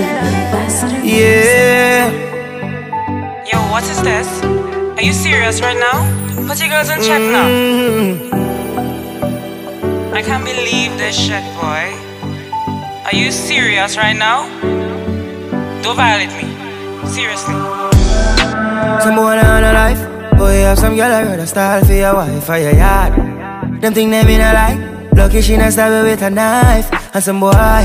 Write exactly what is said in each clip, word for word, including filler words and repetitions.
Yeah. Yo, what is this? Are you serious right now? Put your girls in check Mm-hmm. now. I can't believe this shit, boy. Are you serious right now? Don't violate me. Seriously. Some boy on a life. Boy, you have some girl I rather style for your wife or your yard. Them think them in a like. Lucky she not stab you with a knife. And some boy,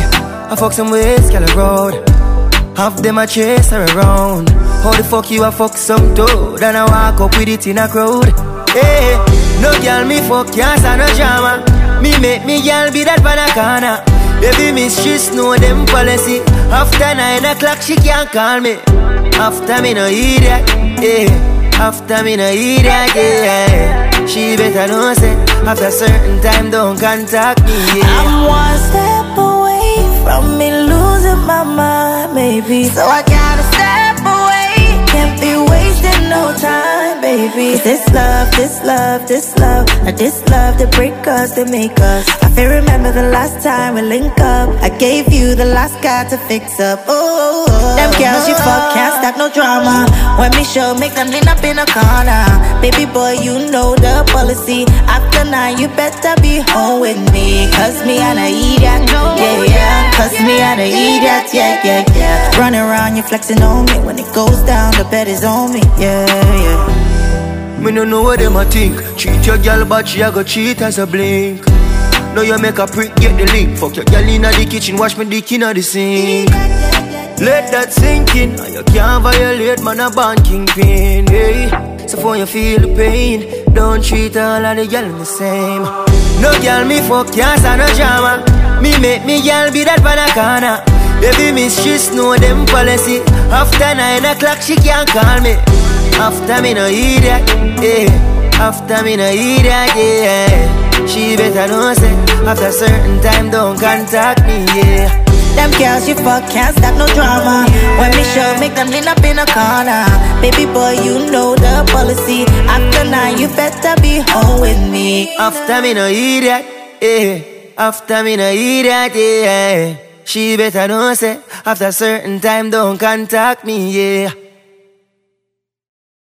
I fuck some ways, girl road. Half them a chase her around. How the fuck you a fuck some dude and I walk up with it in a crowd? Hey, no girl me fuck, can't stand no drama. Me make me girl be that banana. Baby mistress know them policy. After nine o'clock she can't call me. After me no idiot, yeah. After me no idiot, yeah. She better know say after certain time don't contact me, yeah. I'm one step away from me losing my mind, maybe. So I gotta step away. Can't be wasting no time, baby. 'Cause this love, this love, this love, and this love that break us, they make us. I feel remember the last time we link up. I gave you the last guy to fix up. Oh, them girls you fuck can't stack no drama. When me show, make them lean up in a corner. Baby boy, you know the policy. After nine, you better be home with me. 'Cause me and I eat that, yeah, yeah. 'Cause me and I eat that, yeah, yeah, yeah. Running around, you flexing on me. When it goes down, the bed is on me, yeah, yeah. Me no know what them a think. Treat your girl but she a go cheat as a blink. Now you make a prick, get the link. Fuck your girl inna the kitchen, wash me dick inna the sink. Let that sink in. You can't violate, man, a born kingpin, hey. So for you feel the pain, don't treat all of the girl the same. No girl me fuck, can't stand no drama. Me make me girl be that banana. Baby mistress know them policy. After nine o'clock she can't call me. After me no idiot, yeah. After me no idiot, yeah. She better know say after certain time don't contact me, yeah. Them girls you fuck can't stop no drama. When me show, make them lean up in a corner. Baby boy, you know the policy. After nine, you better be home with me. After me no idiot, yeah. After me no idiot, yeah. She better know say after certain time don't contact me, yeah.